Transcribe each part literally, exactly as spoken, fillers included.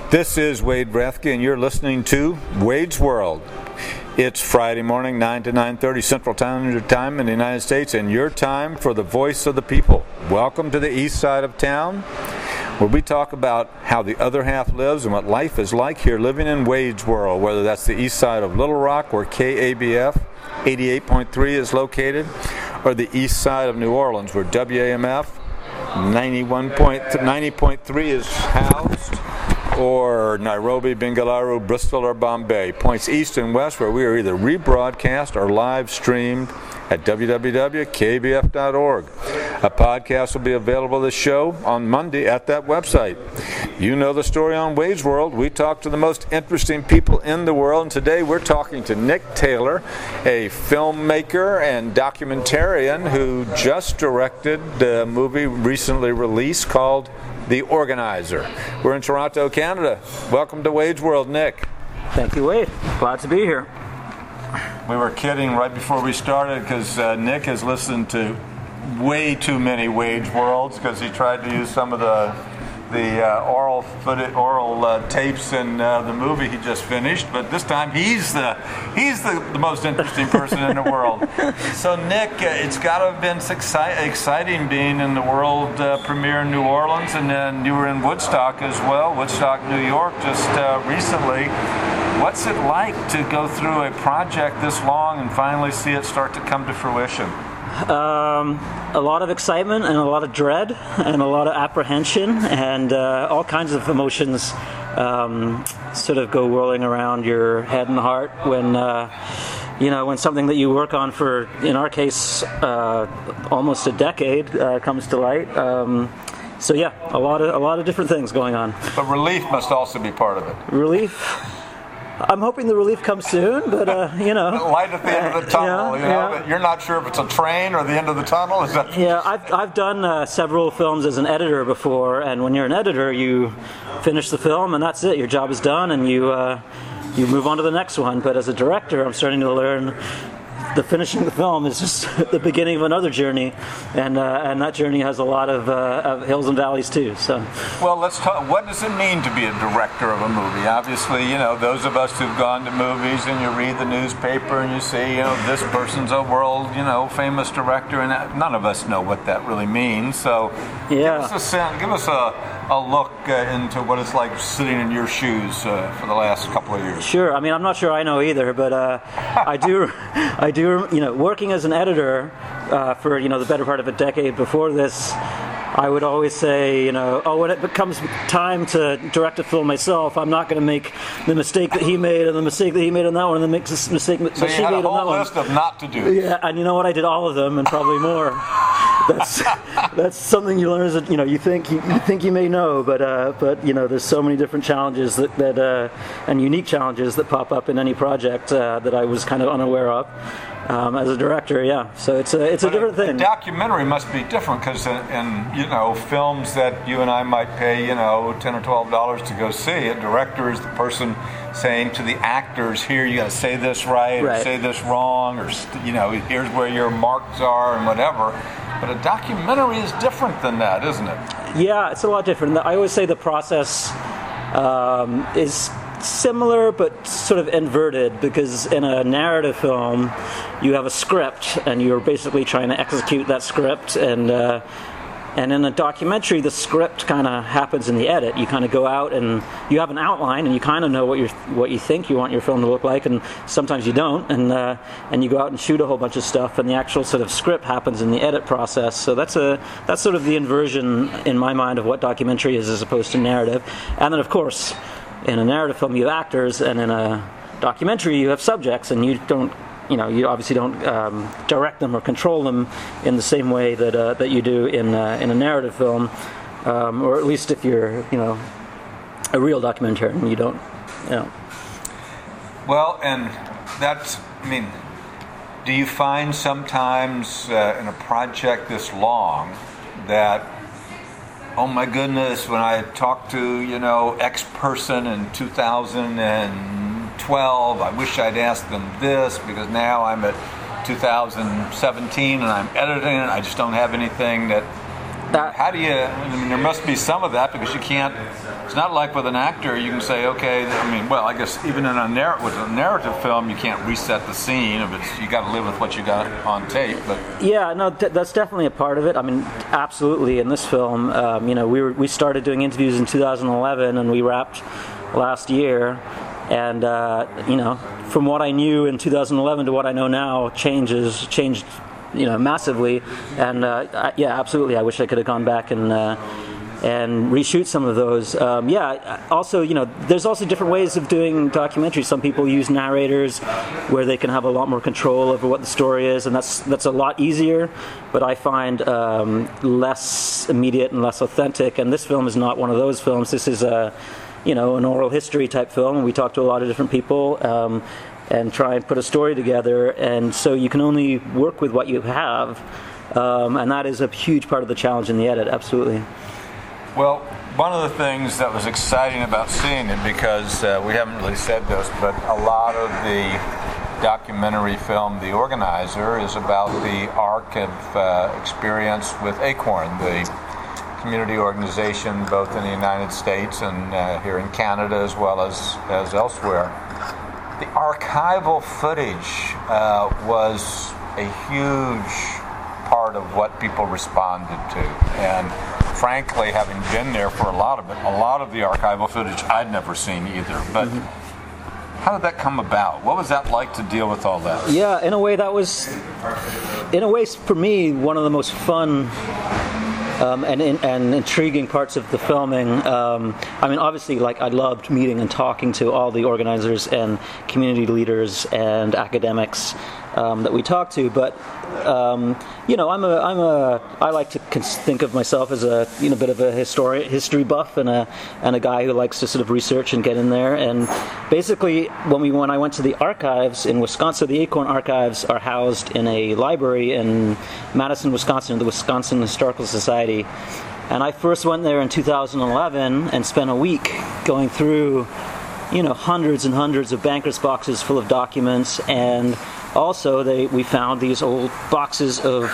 This is Wade Rathke, and you're listening to Wade's World. It's Friday morning, nine to nine thirty Central Standard Time in the United States, and your time for the voice of the people. Welcome to the east side of town, where we talk about how the other half lives and what life is like here living in Wade's World, whether that's the east side of Little Rock, where K A B F eighty-eight point three is located, or the east side of New Orleans, where W A M F ninety-one point ninety point three is housed, or Nairobi, Bengaluru, Bristol, or Bombay, points east and west, where we are either rebroadcast or live streamed at w w w dot k b f dot org. A podcast will be available this show on Monday at that website. You know the story on Wade's World. We talk to the most interesting people in the world, and today we're talking to Nick Taylor, a filmmaker and documentarian who just directed a movie recently released called The Organizer. We're in Toronto, Canada. Welcome to Wade's World, Nick. Thank you, Wade. Glad to be here. We were kidding right before we started because uh, Nick has listened to way too many Wade's Worlds because he tried to use some of the the uh, oral footage, oral uh, tapes in uh, the movie he just finished. But this time he's the he's the, the most interesting person in the world. So Nick, uh, it's got to have been exci- exciting being in the world uh, premiere in New Orleans, and then you were in Woodstock as well, Woodstock, New York, just uh, recently. What's it like to go through a project this long and finally see it start to come to fruition? Um, a lot of excitement and a lot of dread and a lot of apprehension and uh, all kinds of emotions um, sort of go whirling around your head and heart when uh, you know when something that you work on for, in our case, uh, almost a decade uh, comes to light. Um, so yeah, a lot of a lot of different things going on. But relief must also be part of it. Relief. I'm hoping the relief comes soon, but uh, you know, light at the end of the tunnel. Yeah, you know, yeah. You're not sure if it's a train or the end of the tunnel. Is that? Yeah, I've I've done uh, several films as an editor before, and when you're an editor, you finish the film and that's it. Your job is done, and you uh, you move on to the next one. But as a director, I'm starting to learn the finishing the film is just the beginning of another journey, and uh, and that journey has a lot of, uh, of hills and valleys too. So, well, let's talk. What does it mean to be a director of a movie? Obviously, you know, those of us who've gone to movies and you read the newspaper and you see, you know, this person's a world, you know, famous director, and that, none of us know what that really means. So, yeah, give us a sense, give us a a look uh, into what it's like sitting in your shoes uh, for the last couple of years. Sure. I mean, I'm not sure I know either, but uh, I do, I do. You know, working as an editor uh, for you know the better part of a decade before this, I would always say, you know, oh, when it becomes time to direct a film myself, I'm not going to make the mistake that he made and the mistake that he made on that one and the mistake that so she made on that one. So you had a whole list of not to do. Yeah, and you know what? I did all of them and probably more. That's that's something you learn as a, you know you think you, you think you may know, but uh, but you know there's so many different challenges that, that uh, and unique challenges that pop up in any project uh, that I was kind of unaware of um, as a director. Yeah, so it's a it's but a different a, thing. A documentary must be different because in, in you know films that you and I might pay you know ten or twelve dollars to go see, a director is the person saying to the actors, here you got to say this right, right, or say this wrong, or you know here's where your marks are and whatever. But a documentary is different than that, isn't it? Yeah, it's a lot different. I always say the process um, is similar but sort of inverted, because in a narrative film you have a script and you're basically trying to execute that script, and uh, and in a documentary the script kind of happens in the edit. You kind of go out and you have an outline and you kind of know what you what you think you want your film to look like, and sometimes you don't, and uh, and you go out and shoot a whole bunch of stuff, and the actual sort of script happens in the edit process. So that's a that's sort of the inversion in my mind of what documentary is as opposed to narrative. And then of course in a narrative film you have actors, and in a documentary you have subjects, and you don't you know you obviously don't um, direct them or control them in the same way that uh, that you do in uh, in a narrative film, um, or at least if you're you know a real documentarian, you don't you know. Well, and that's I mean, do you find sometimes uh, in a project this long that, oh my goodness, when I talked to, you know, X person in two thousand twelve, I wish I'd asked them this, because now I'm at two thousand seventeen and I'm editing it, I just don't have anything that That, How do you, I mean, there must be some of that because you can't, it's not like with an actor, you can say, okay, I mean, well, I guess even in a, narr- with a narrative film, you can't reset the scene. If it's, you got to live with what you got on tape. But yeah, no, th- that's definitely a part of it. I mean, absolutely. In this film, um, you know, we were, we started doing interviews in two thousand eleven and we wrapped last year. And, uh, you know, from what I knew in two thousand eleven to what I know now changes, changed, you know, massively. And, uh, I, yeah, absolutely. I wish I could have gone back and uh, and reshoot some of those. Um, yeah, also, you know, there's also different ways of doing documentaries. Some people use narrators where they can have a lot more control over what the story is, and that's that's a lot easier, but I find um, less immediate and less authentic. And this film is not one of those films. This is a you know, an oral history type film, and we talk to a lot of different people um, and try and put a story together, and so you can only work with what you have, um, and that is a huge part of the challenge in the edit, absolutely. Well, one of the things that was exciting about seeing it, because uh, we haven't really said this, but a lot of the documentary film, The Organizer, is about the arc of uh, experience with Acorn, the community organization both in the United States and uh, here in Canada as well as, as elsewhere. The archival footage uh, was a huge part of what people responded to, and frankly, having been there for a lot of it, a lot of the archival footage I'd never seen either, but mm-hmm. How did that come about? What was that like to deal with all that? Yeah, in a way that was, in a way for me, one of the most fun Um, and, and intriguing parts of the filming. Um, I mean, obviously, like I loved meeting and talking to all the organizers and community leaders and academics um, that we talked to. But um, you know, I'm a I'm a I like to think of myself as a you know bit of a history history buff and a and a guy who likes to sort of research and get in there. And basically, when we when I went to the archives in Wisconsin, the Acorn Archives are housed in a library in Madison, Wisconsin, the Wisconsin Historical Society. And I first went there in two thousand eleven and spent a week going through, you know, hundreds and hundreds of bankers' boxes full of documents, and also they we found these old boxes of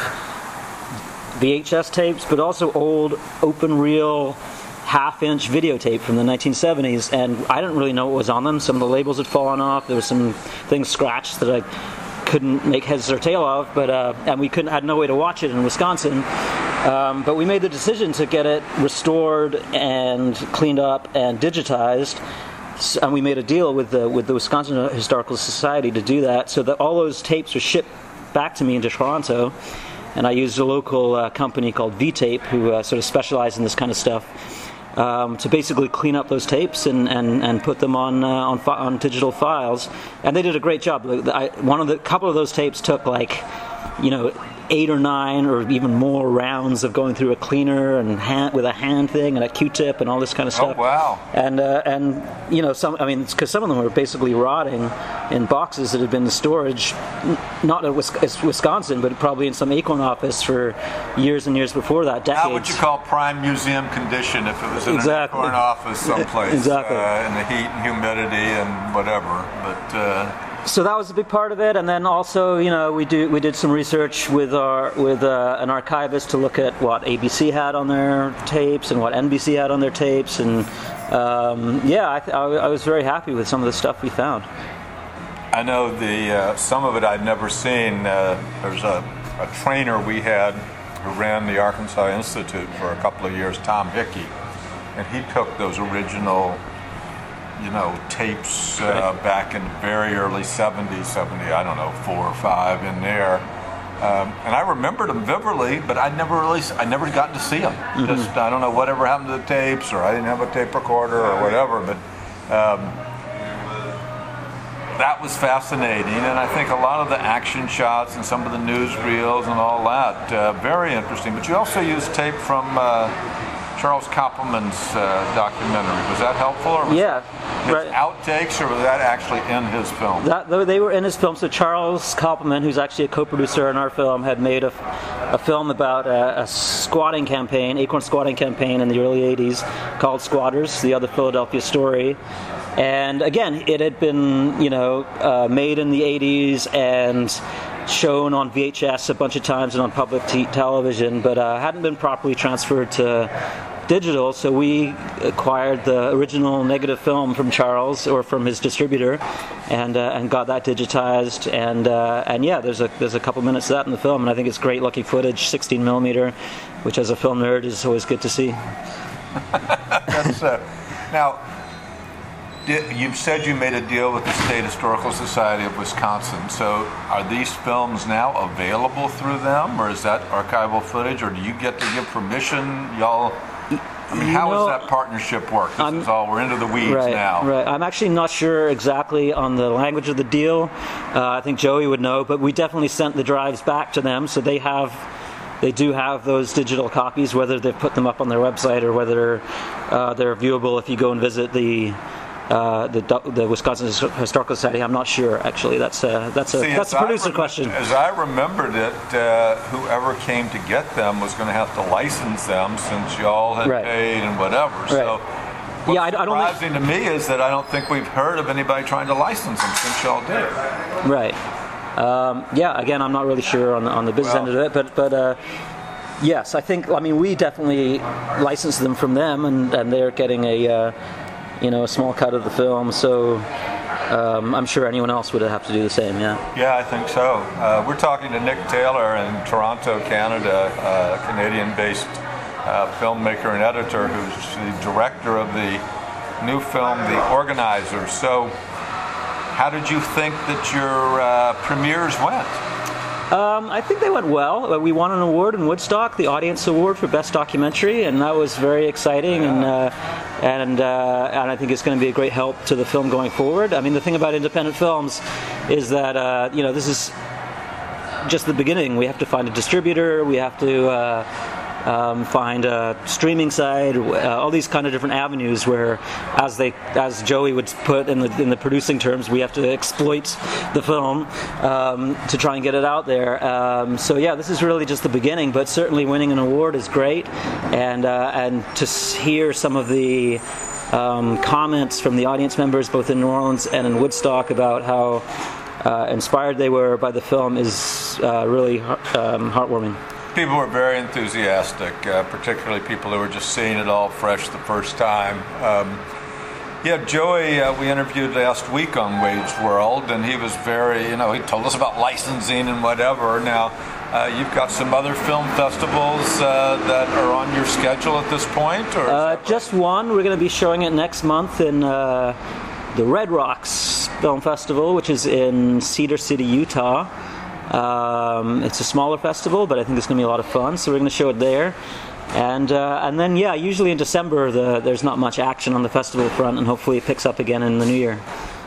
V H S tapes, but also old open-reel half-inch videotape from the nineteen seventies, and I didn't really know what was on them. Some of the labels had fallen off. There were some things scratched that I couldn't make heads or tail of, but uh, and we couldn't had no way to watch it in Wisconsin. Um, but we made the decision to get it restored and cleaned up and digitized, and we made a deal with the with the Wisconsin Historical Society to do that, so that all those tapes were shipped back to me into Toronto, and I used a local uh, company called V-Tape, who uh, sort of specialized in this kind of stuff, um, to basically clean up those tapes and, and, and put them on uh, on fi- on digital files, and they did a great job. I, one of the couple of those tapes took like, you know, eight or nine or even more rounds of going through a cleaner and hand, with a hand thing and a Q-tip and all this kind of stuff. Oh, wow. And, uh, and you know, some, I mean, because some of them were basically rotting in boxes that had been in storage, not at Wisconsin, but probably in some Acorn office for years and years before that, decades. How would you call prime museum condition if it was in exactly. an Acorn office someplace? Exactly. Uh, in the heat and humidity and whatever, but... Uh, So that was a big part of it, and then also, you know, we do we did some research with our with uh, an archivist to look at what A B C had on their tapes and what N B C had on their tapes, and um, yeah, I, th- I was very happy with some of the stuff we found. I know the uh, some of it I'd never seen. Uh, there's a, a trainer we had who ran the Arkansas Institute for a couple of years, Tom Hickey, and he took those original, you know, tapes uh, back in the very early seventies, seventy, I don't know, four or five in there. Um, and I remembered them vividly, but I never really, I never got to see them. Mm-hmm. Just, I don't know whatever happened to the tapes, or I didn't have a tape recorder or whatever, but um, that was fascinating. And I think a lot of the action shots and some of the newsreels and all that, uh, very interesting. But you also used tape from uh, Charles Koppelman's uh, documentary. Was that helpful, or was yeah, his right. outtakes, or was that actually in his film? That, they were in his film. So Charles Koppelman, who's actually a co-producer in our film, had made a, a film about a, a squatting campaign, Acorn squatting campaign in the early eighties, called Squatters: The Other Philadelphia Story. And again, it had been, you know, uh, made in the eighties, and shown on V H S a bunch of times and on public t- television, but uh, hadn't been properly transferred to digital, so we acquired the original negative film from Charles, or from his distributor, and uh, and got that digitized, and uh, and yeah, there's a there's a couple minutes of that in the film, and I think it's great looking footage, sixteen millimeter, which as a film nerd is always good to see. That's, uh, now, you've said you made a deal with the State Historical Society of Wisconsin, so are these films now available through them, or is that archival footage, or do you get to give permission, y'all? I mean, how you know, does that partnership work? This I'm, is all, we're into the weeds right, now. Right. I'm actually not sure exactly on the language of the deal. Uh, I think Joey would know, but we definitely sent the drives back to them, so they have, they do have those digital copies, whether they've put them up on their website or whether uh, they're viewable if you go and visit the uh, the, the Wisconsin Historical Society. I'm not sure, actually. That's a, that's a, See, that's a producer rem- question. As I remembered it, uh, whoever came to get them was going to have to license them since y'all had right. paid and whatever. Right. So what's yeah, I, I don't surprising think... to me is that I don't think we've heard of anybody trying to license them since y'all did. Right. Um, yeah, again, I'm not really sure on the, on the business well, end of it, but... but uh, yes, I think, I mean, we definitely licensed them from them, and, and they're getting a... Uh, you know, a small cut of the film, so um, I'm sure anyone else would have to do the same, yeah. Yeah, I think so. Uh, we're talking to Nick Taylor in Toronto, Canada, a Canadian-based uh, filmmaker and editor who's the director of the new film, The Organizer. So how did you think that your uh, premieres went? Um, I think they went well. We won an award in Woodstock, the Audience Award for Best Documentary, and that was very exciting. Yeah. And uh, and uh, and I think it's going to be a great help to the film going forward. I mean, the thing about independent films is that uh, you know, this is just the beginning. We have to find a distributor. We have to uh, um, find a streaming site. Uh, all these kind of different avenues where, as they, as Joey would put in the in the producing terms, we have to exploit the film um, to try and get it out there. Um, so yeah, this is really just the beginning. But certainly, winning an award is great, and uh, and to hear some of the um, comments from the audience members, both in New Orleans and in Woodstock, about how uh, inspired they were by the film is uh, really um, heartwarming. People were very enthusiastic, uh, particularly people who were just seeing it all fresh the first time. Um, yeah, Joey, uh, we interviewed last week on Wade's World, and he was very, you know, he told us about licensing and whatever. Now, uh, you've got some other film festivals uh, that are on your schedule at this point? Or uh, just one. We're going to be showing it next month in uh, the Red Rocks Film Festival, which is in Cedar City, Utah. Um, it's a smaller festival, but I think it's going to be a lot of fun, so we're going to show it there. And uh, and then, yeah, usually in December the, there's not much action on the festival front, and hopefully it picks up again in the new year.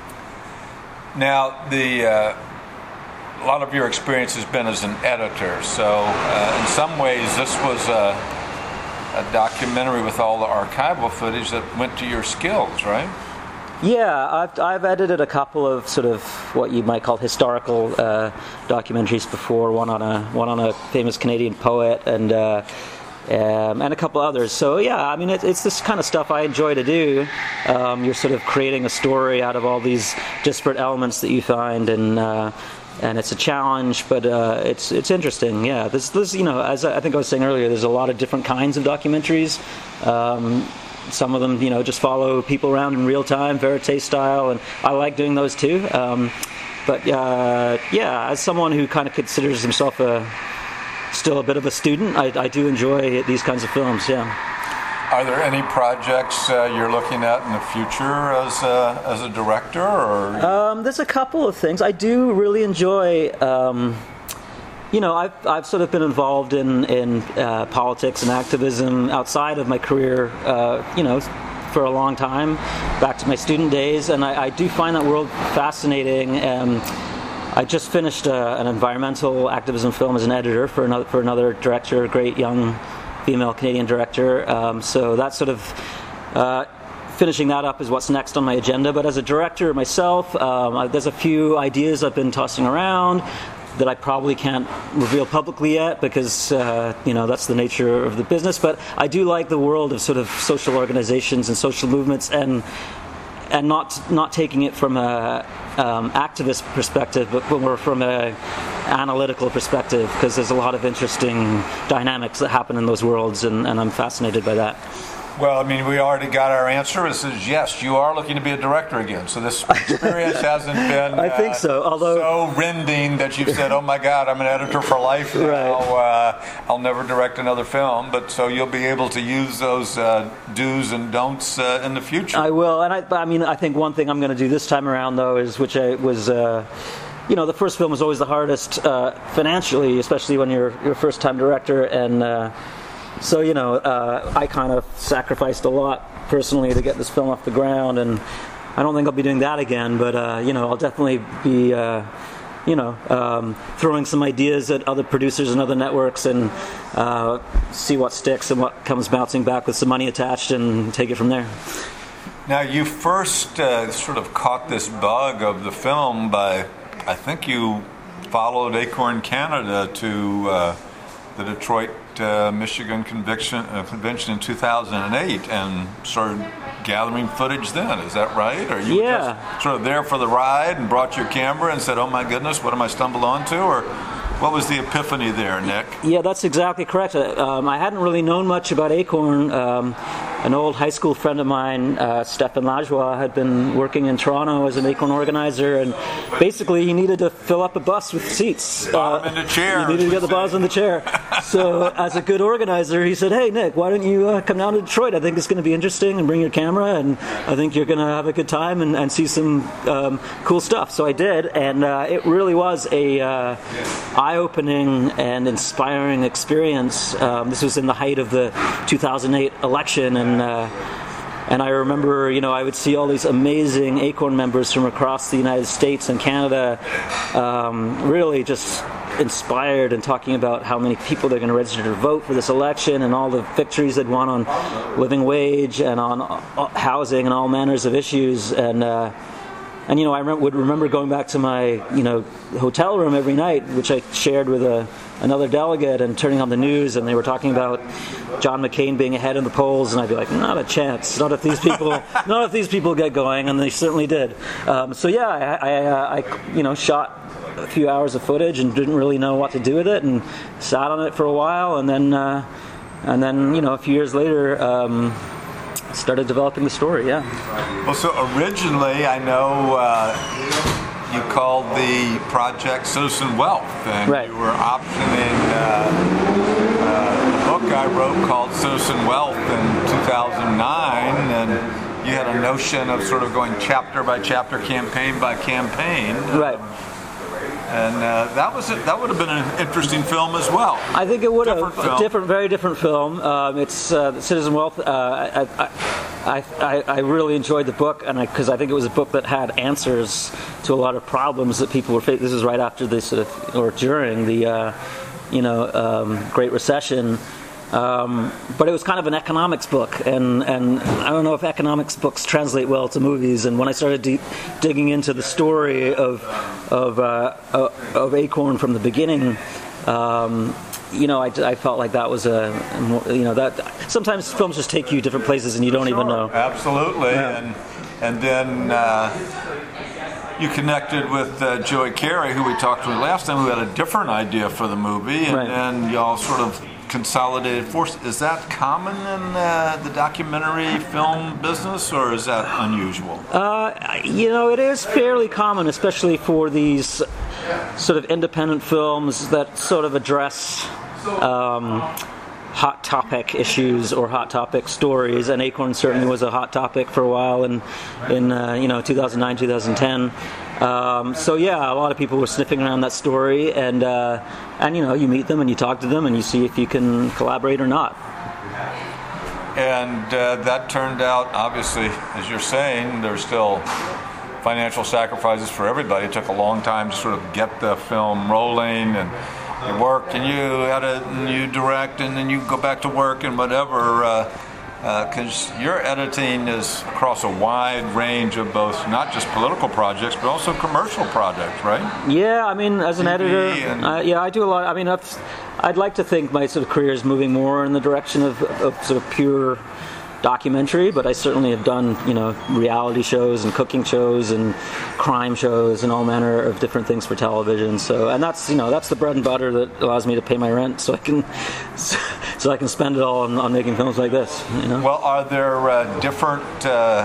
Now, the uh, a lot of your experience has been as an editor, so uh, in some ways this was a, a documentary with all the archival footage that went to your skills, right? Yeah, I've, I've edited a couple of sort of what you might call historical uh, documentaries before. One on a one on a famous Canadian poet, and uh, um, and a couple others. So yeah, I mean, it, it's this kind of stuff I enjoy to do. Um, you're sort of creating a story out of all these disparate elements that you find, and uh, and it's a challenge, but uh, it's it's interesting. Yeah, this this you know, as I think I was saying earlier, there's a lot of different kinds of documentaries. Um, Some of them, you know, just follow people around in real time, verite style, and I like doing those too. Um, but uh, yeah, as someone who kind of considers himself a still a bit of a student, I, I do enjoy these kinds of films. Yeah. Are there any projects uh, you're looking at in the future as a, as a director? Or um, there's a couple of things I do really enjoy. Um, You know, I've I've sort of been involved in in uh, politics and activism outside of my career, uh, you know, for a long time, back to my student days, and I, I do find that world fascinating. Um, I just finished a, an environmental activism film as an editor for another for another director, a great young female Canadian director. Um, so that's sort of. Uh, Finishing that up is what's next on my agenda. But as a director myself, um, I, there's a few ideas I've been tossing around that I probably can't reveal publicly yet because, uh, you know, that's the nature of the business. But I do like the world of sort of social organizations and social movements, and and not not taking it from a um, activist perspective, but more from a analytical perspective, because there's a lot of interesting dynamics that happen in those worlds, and, and I'm fascinated by that. Well, I mean, we already got our answer. It says, yes, you are looking to be a director again. So this experience hasn't been I think uh, so. Although, so rending that you've said, oh, my God, I'm an editor for life now. Right. Uh, I'll never direct another film. But so you'll be able to use those uh, do's and don'ts uh, in the future. I will. And I, I mean, I think one thing I'm going to do this time around, though, is which I was... Uh, You know, the first film was always the hardest uh, financially, especially when you're, you're a first-time director. And uh, so, you know, uh, I kind of sacrificed a lot personally to get this film off the ground. And I don't think I'll be doing that again. But, uh, you know, I'll definitely be, uh, you know, um, throwing some ideas at other producers and other networks and uh, see what sticks and what comes bouncing back with some money attached and take it from there. Now, you first uh, sort of caught this bug of the film by... I think you followed Acorn Canada to uh, the Detroit, uh, Michigan conviction, uh, convention in two thousand eight and started gathering footage then. Is that right? Or you yeah. were just sort of there for the ride and brought your camera and said, oh my goodness, what am I stumbled onto? Or what was the epiphany there, Nick? Yeah, that's exactly correct. Um, I hadn't really known much about Acorn. Um, an old high school friend of mine, uh, Stefan Lajoie, had been working in Toronto as an Acorn organizer, and basically he needed to fill up a bus with seats. Bottom uh, in the chair. He needed to get the bottoms in the chair. So as a good organizer, he said, hey, Nick, why don't you uh, come down to Detroit? I think it's going to be interesting, and bring your camera, and I think you're going to have a good time and, and see some um, cool stuff. So I did, and uh, it really was a uh, eye-opening and inspiring experience. Um, this was in the height of the two thousand eight election, and And, uh, and I remember, you know, I would see all these amazing Acorn members from across the United States and Canada, um, really just inspired and talking about how many people they're going to register to vote for this election, and all the victories they'd won on living wage and on housing and all manners of issues. And uh, and you know, I re- would remember going back to my, you know, hotel room every night, which I shared with a another delegate, and turning on the news, and they were talking about John McCain being ahead in the polls, and I'd be like, not a chance, not if these people, not if these people get going, and they certainly did. Um, so yeah, I, I, I, you know, shot a few hours of footage and didn't really know what to do with it, and sat on it for a while, and then, uh, and then, you know, a few years later, um, started developing the story. Yeah. Well, so originally, I know. Uh, You called the project Citizen Wealth, and right. you were optioning uh, uh, a book I wrote called Citizen Wealth in two thousand nine, and you had a notion of sort of going chapter by chapter, campaign by campaign. Right. Um, and uh, that was it. That would have been an interesting film as well. I think it would different have. Film. Different, very different film. Um, it's uh, Citizen Wealth. Uh, I, I, I, I really enjoyed the book, and because I, I think it was a book that had answers to a lot of problems that people were facing. This is right after the sort of, or during the, uh, you know, um, Great Recession. Um, but it was kind of an economics book, and, and I don't know if economics books translate well to movies. And when I started de- digging into the story of of uh, of Acorn from the beginning, um, you know, I, I felt like that was a, you know, that sometimes films just take you different places and you don't sure, even know. Absolutely, yeah. and and then. Uh, You connected with uh, Joey Carey, who we talked to last time, who had a different idea for the movie, and right. then y'all sort of consolidated force. Is that common in uh, the documentary film business, or is that unusual? Uh, you know, it is fairly common, especially for these sort of independent films that sort of address um, hot topic issues or hot topic stories, and Acorn certainly was a hot topic for a while in, in uh, you know, two thousand nine, two thousand ten. Um, so yeah, a lot of people were sniffing around that story, and uh, and you know, you meet them and you talk to them and you see if you can collaborate or not. And uh, that turned out, obviously, as you're saying, there's still financial sacrifices for everybody. It took a long time to sort of get the film rolling, and you work and you edit and you direct and then you go back to work and whatever, because uh, uh, your editing is across a wide range of both, not just political projects, but also commercial projects, right? Yeah, I mean, as an T V editor, and... uh, yeah, I do a lot. I mean, I've, I'd like to think my sort of career is moving more in the direction of, of sort of pure documentary, but I certainly have done, you know, reality shows and cooking shows and crime shows and all manner of different things for television. So, and that's, you know, that's the bread and butter that allows me to pay my rent, so I can, so I can spend it all on, on making films like this. You know. Well, are there uh, different uh,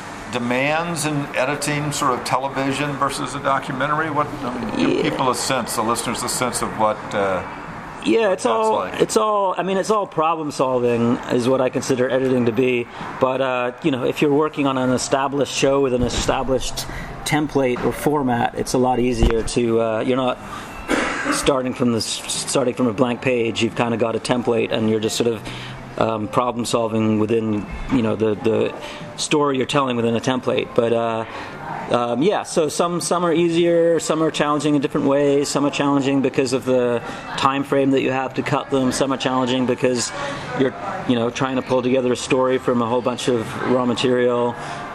demands in editing, sort of television versus a documentary? What I mean, give yeah. people a sense, the listeners, a sense of what. Uh, Yeah, it's all, like. it's all, I mean, it's all problem solving is what I consider editing to be. But, uh, you know, if you're working on an established show with an established template or format, it's a lot easier to, uh, you're not starting from the, starting from a blank page. You've kind of got a template and you're just sort of um, problem solving within, you know, the, the story you're telling within a template. But, uh, Um, yeah, so some some are easier, some are challenging in different ways. Some are challenging because of the time frame that you have to cut them. Some are challenging because you're, you know, trying to pull together a story from a whole bunch of raw material.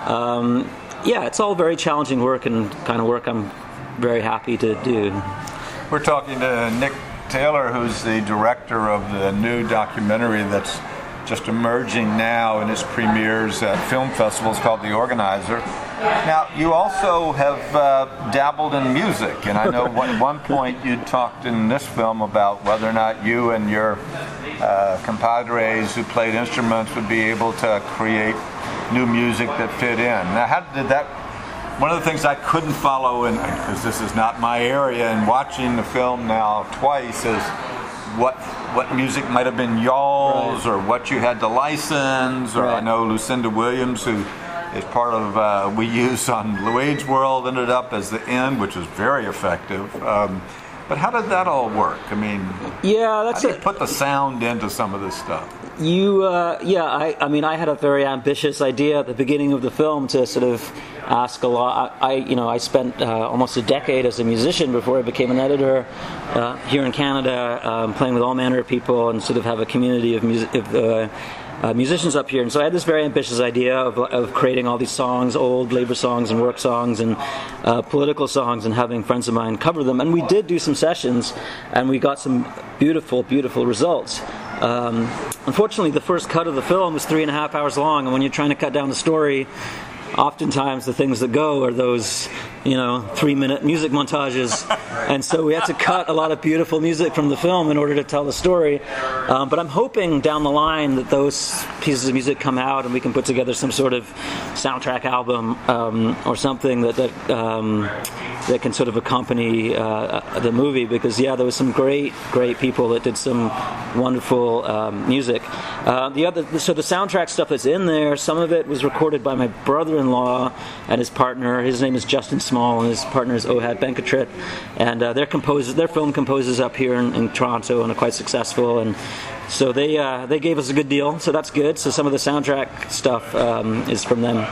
Um, yeah, it's all very challenging work and kind of work I'm very happy to do. We're talking to Nick Taylor, who's the director of the new documentary that's just emerging now in its premieres at film festivals called The Organizer. Now, you also have uh, dabbled in music, and I know at one point you talked in this film about whether or not you and your uh, compadres who played instruments would be able to create new music that fit in. Now, how did that... One of the things I couldn't follow, in, because this is not my area, and watching the film now twice, is what what music might have been y'all's, right, or what you had to license, or right. I know Lucinda Williams, who is part of uh, We Use on Wayne's World, ended up as the end, which was very effective. Um, but how did that all work? I mean, yeah, that's how did it. you put the sound into some of this stuff? You, uh, yeah, I, I mean, I had a very ambitious idea at the beginning of the film to sort of ask a lot. I, I you know, I spent uh, almost a decade as a musician before I became an editor uh, here in Canada, um, playing with all manner of people and sort of have a community of music. Of, uh, Uh, musicians up here, and so I had this very ambitious idea of, of creating all these songs, old labor songs and work songs and uh, political songs, and having friends of mine cover them. And we did do some sessions, and we got some beautiful, beautiful results. Um, unfortunately, the first cut of the film was three and a half hours long, and when you're trying to cut down the story, oftentimes the things that go are those, you know, three-minute music montages, and so we had to cut a lot of beautiful music from the film in order to tell the story. Um, but I'm hoping down the line that those pieces of music come out and we can put together some sort of soundtrack album um, or something that that, um, that can sort of accompany uh, the movie. Because yeah, there was some great, great people that did some wonderful um, music. Uh, the other, so the soundtrack stuff that's in there, some of it was recorded by my brother-in-law and his partner. His name is Justin Small, and his partner is Ohad Benkatrit, and uh, they're composers, they're film composers up here in, in Toronto, and are quite successful. And so they uh, they gave us a good deal, so that's good. So some of the soundtrack stuff um, is from them.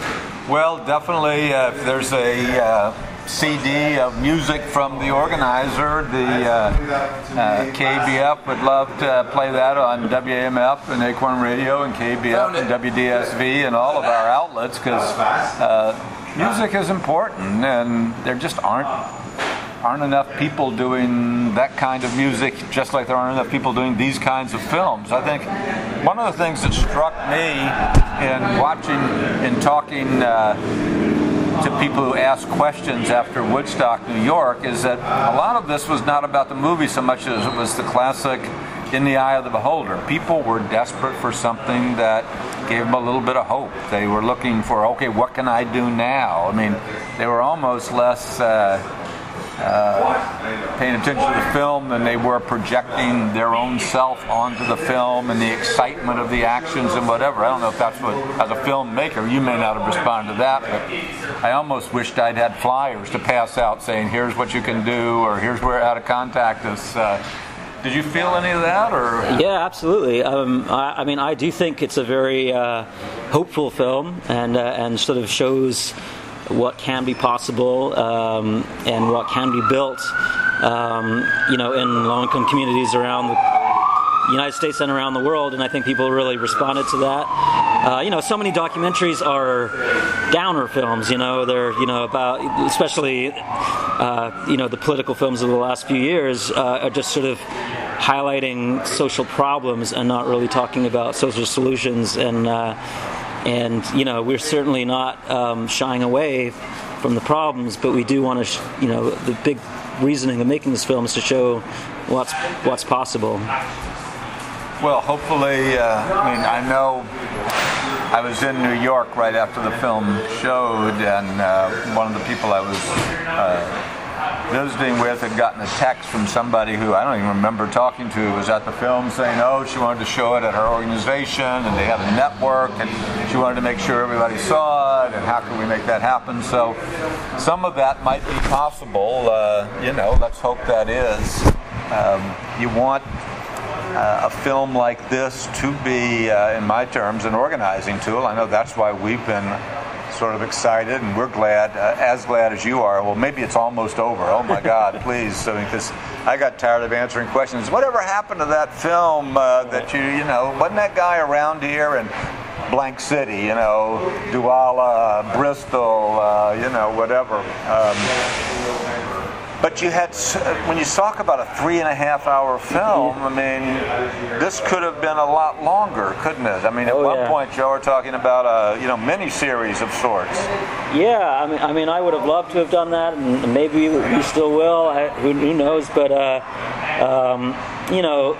Well, definitely, uh, if there's a uh, C D of music from The Organizer, the uh, uh, K B F would love to play that on W A M F and Acorn Radio and K B F and W D S V and all of our outlets, because uh, music is important, and there just aren't aren't enough people doing that kind of music, just like there aren't enough people doing these kinds of films. I think one of the things that struck me in watching, in talking uh, to people who ask questions after Woodstock, New York, is that a lot of this was not about the movie so much as it was the classic in the eye of the beholder. People were desperate for something that gave them a little bit of hope. They were looking for, okay, what can I do now? I mean, they were almost less uh, uh, paying attention to the film than they were projecting their own self onto the film and the excitement of the actions and whatever. I don't know if that's what, as a filmmaker, you may not have responded to that, but I almost wished I'd had flyers to pass out saying, here's what you can do, or here's where how to contact us. Uh, Did you feel any of that, or? Yeah, absolutely. Um, I, I mean, I do think it's a very uh, hopeful film, and uh, and sort of shows what can be possible um, and what can be built, um, you know, in low-income communities around the United States and around the world. And I think people really responded to that. Uh, you know, so many documentaries are downer films. You know, they're you know about, especially uh, you know the political films of the last few years uh, are just sort of highlighting social problems and not really talking about social solutions. And uh, and you know, we're certainly not um, shying away from the problems, but we do want to, sh- you know, the big reasoning of making this film is to show what's what's possible. Well, hopefully, uh, I mean, I know I was in New York right after the film showed, and uh, one of the people I was uh, visiting with had gotten a text from somebody who I don't even remember talking to, who was at the film, saying, oh, she wanted to show it at her organization, and they have a network, and she wanted to make sure everybody saw it, and how can we make that happen? So some of that might be possible. Uh, you know, let's hope that is. Um, you want Uh, a film like this to be, uh, in my terms, an organizing tool. I know that's why we've been sort of excited, and we're glad, uh, as glad as you are. Well, maybe it's almost over. Oh my God, please! I mean, because I got tired of answering questions. Whatever happened to that film uh, that you, you know, wasn't that guy around here and blank city, you know, Douala, Bristol, uh, you know, whatever. Um, But you had, when you talk about a three and a half hour film, I mean, this could have been a lot longer, couldn't it? I mean, at oh, one yeah. point, you were talking about a, you know, mini series of sorts. Yeah, I mean, I mean, I would have loved to have done that, and maybe we still will. I, who, who knows? But uh, um, you know,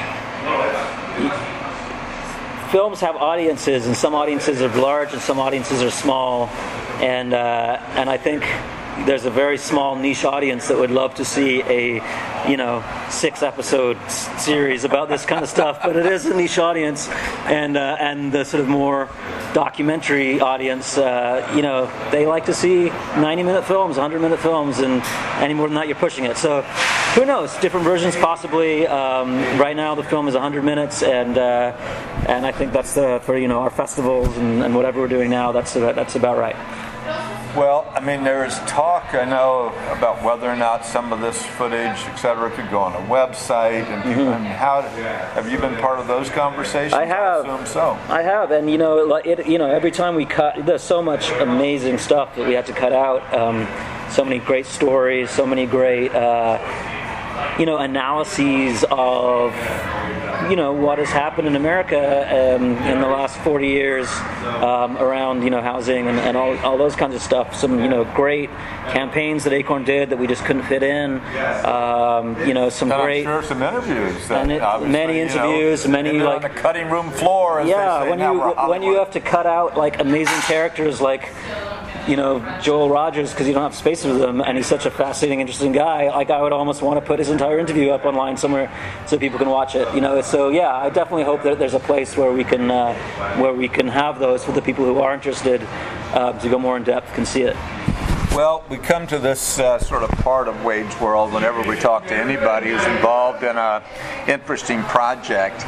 films have audiences, and some audiences are large, and some audiences are small, and uh, and I think there's a very small niche audience that would love to see a, you know, six episode series about this kind of stuff. But it is a niche audience, and uh, and the sort of more documentary audience, uh, you know, they like to see ninety minute films, one hundred minute films, and any more than that, you're pushing it. So who knows? Different versions possibly. Um, right now, the film is one hundred minutes, and uh, and I think that's the, for you know our festivals and, and whatever we're doing now. That's that's about right. Well, I mean, there's talk, I know, about whether or not some of this footage, et cetera, could go on a website. And people, mm-hmm. I mean, how have you been part of those conversations? I have. I assume so. I have, and you know, it, you know, every time we cut, there's so much amazing stuff that we had to cut out. Um, so many great stories, so many great, uh, you know, analyses of, you know, what has happened in America um, in the last forty years um, around, you know, housing and, and all, all those kinds of stuff. Some, you know, great campaigns that Acorn did that we just couldn't fit in. Um, you know, some and great. I'm sure some interviews. That and it, many interviews, you know, many like on the cutting room floor. As yeah, they say, when now you when you have to cut out like amazing characters like, you know, Joel Rogers, because you don't have space for them, and he's such a fascinating, interesting guy. Like, I would almost want to put his entire interview up online somewhere so people can watch it. You know, so yeah, I definitely hope that there's a place where we can uh, where we can have those for the people who are interested uh, to go more in depth, can see it. Well, we come to this uh, sort of part of Wade's World whenever we talk to anybody who's involved in a interesting project.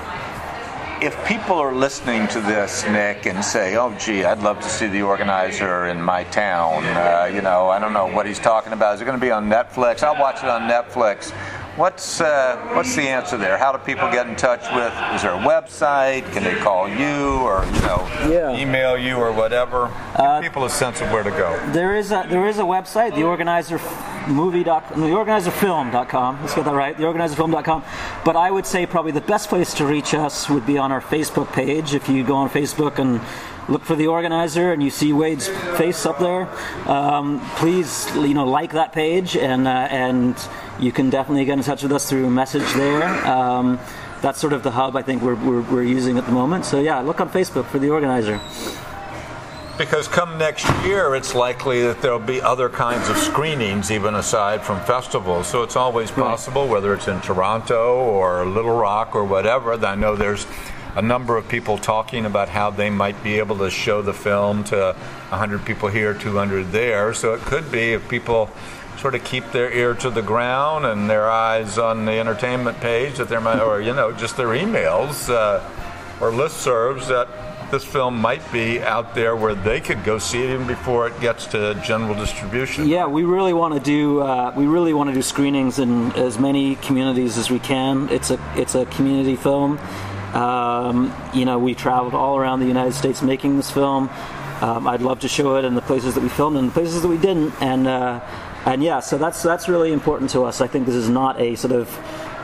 If people are listening to this, Nick, and say, oh, gee, I'd love to see the organizer in my town, uh, you know, I don't know what he's talking about. Is it going to be on Netflix? I'll watch it on Netflix. What's uh, what's the answer there? How do people get in touch with? Is there a website? Can they call you, or you know, yeah. email you, or whatever? Give uh, people a sense of where to go. There is a there is a website, the organizer movie dot the organizer film dot com. Let's get that right, the organizer film dot com. But I would say probably the best place to reach us would be on our Facebook page. If you go on Facebook and look for The Organizer and you see Wade's face up there, um, please, you know, like that page, and uh, and you can definitely get in touch with us through a message there. Um, that's sort of the hub I think we're, we're we're using at the moment. So yeah, look on Facebook for The Organizer. Because come next year, it's likely that there'll be other kinds of screenings, even aside from festivals. So it's always possible, right, whether it's in Toronto or Little Rock or whatever. I know there's a number of people talking about how they might be able to show the film to one hundred people here, two hundred there. So it could be, if people sort of keep their ear to the ground and their eyes on the entertainment page, that there might, or you know, just their emails uh, or listservs, that this film might be out there where they could go see it even before it gets to general distribution. Yeah, we really want to do uh, we really want to do screenings in as many communities as we can. It's a it's a community film. Um, you know, we traveled all around the United States making this film. Um, I'd love to show it in the places that we filmed and the places that we didn't. And uh, and yeah, so that's that's really important to us. I think this is not a sort of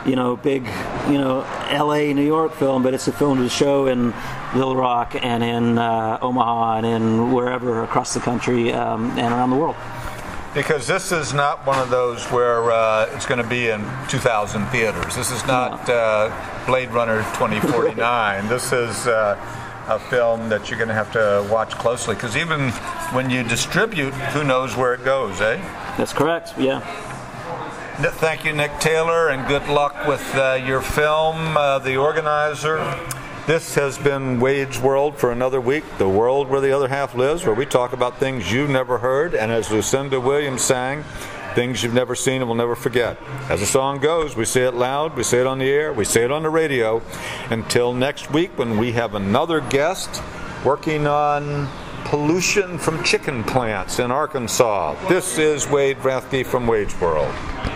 you know, big, you know, L A, New York film, but it's a film to show in Little Rock and in uh, Omaha and in wherever across the country um, and around the world. Because this is not one of those where uh, it's going to be in two thousand theaters. This is not uh, Blade Runner twenty forty-nine. This is uh, a film that you're going to have to watch closely, because even when you distribute, who knows where it goes, eh? That's correct, yeah. Thank you, Nick Taylor, and good luck with uh, your film, uh, The Organizer. This has been Wade's World for another week, the world where the other half lives, where we talk about things you've never heard, and as Lucinda Williams sang, things you've never seen and will never forget. As the song goes, we say it loud, we say it on the air, we say it on the radio. Until next week, when we have another guest working on pollution from chicken plants in Arkansas. This is Wade Rathke from Wade's World.